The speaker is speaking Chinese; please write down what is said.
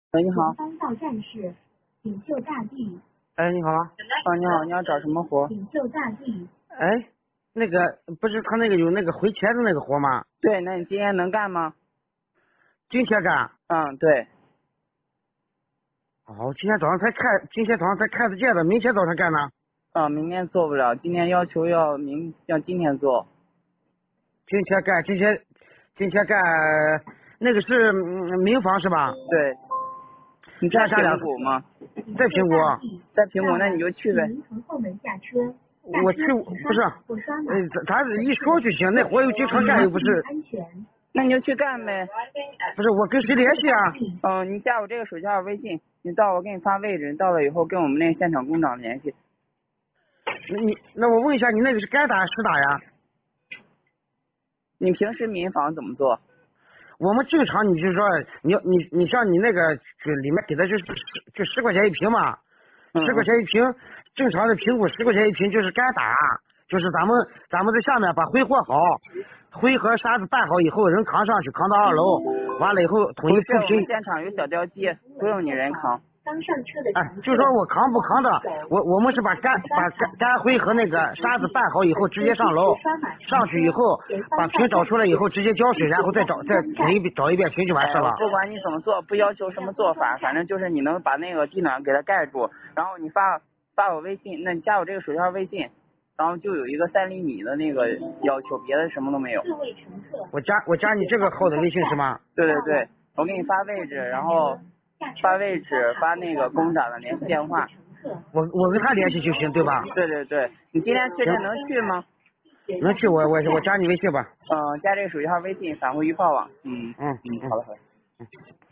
喂，你好。 搬到站是锦绣大地。 哎，你好。 你好， 你要找什么活？ 锦绣大地。 哎，那个不是他那个有那个回茄子那个活吗？ 对，那你今天能干吗？ 今天干。 嗯，对。 哦，今天早上才看得见的，明天早上干呢？ 明天做不了，今天要求要今天做。 今天干，那个是民房是吧？ 对。你在平谷吗？ 在平谷。 在平谷，那你就去呗。 从后门下车。 我去不是，咱一说就行，那活又经常干又不是。 那你就去干呗。 不是，我跟谁联系啊？你加我这个手机号微信，你到我给你发位置，到了以后跟我们那个现场工长联系。 那我问一下，你那个是该打实打呀？ 你平时民房怎么做？ 我们正常，你就说你像你那个就里面给的就10块钱一瓶嘛，10块钱一瓶，正常的苹果10块钱一瓶就是该打，就是咱们在下面把灰和好，灰和沙子拌好以后，人扛上去，扛到2楼，完了以后统一铺平。 现场有小吊机，不用你人扛。 刚上车的就说我扛不扛的，我们是把干灰和那个沙子拌好以后直接上楼，上去以后把瓶找出来以后直接浇水，然后再找一遍瓶就完事了。 不管你怎么做，不要求什么做法，反正就是你能把那个地暖给它盖住，然后你发我微信，那你加我这个手机号微信，然后就有一个3厘米的那个要求，别的什么都没有。 我加你这个号的微信是吗？ 对，我给你发位置，然后发位置，发那个工长的联系电话。 我跟他联系就行，对吧？ 对，你今天确定能去吗？ 能去，我加你微信吧。 加这个手机号微信，返回预报网。 好的。